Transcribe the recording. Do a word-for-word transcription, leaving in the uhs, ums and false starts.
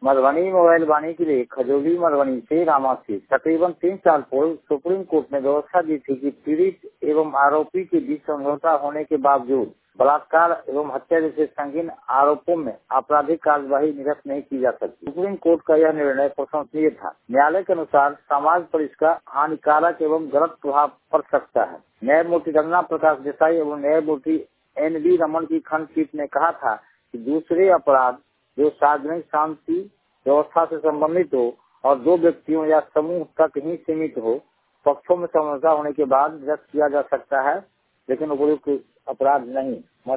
Madhubani mobile वाणी के लिए खजोली मधुबनी से रामासी तकरीबन तीन साल पूर्व सुप्रीम कोर्ट ने व्यवस्था दी थी कि पीड़ित एवं आरोपी के बीच समझौता होने के बावजूद बलात्कार एवं हत्या जैसे संगीन आरोपों में आपराधिक कार्यवाही निरस्त नहीं की जा सकती। सुप्रीम कोर्ट का यह निर्णय प्रशंसनीय था। न्यायालय के अनुसार समाज पर इसका हानिकारक एवं गलत प्रभाव पड़ सकता है। न्यायमूर्ति रंजना प्रकाश देसाई एवं न्यायमूर्ति एन वी रमन की खंडपीठ ने कहा था कि दूसरे अपराध जो सार्वजनिक शांति व्यवस्था से संबंधित हो और दो व्यक्तियों या समूह तक ही सीमित हो, पक्षों में समझौता होने के बाद निरस्त किया जा सकता है, लेकिन उपयुक्त अपराध नहीं।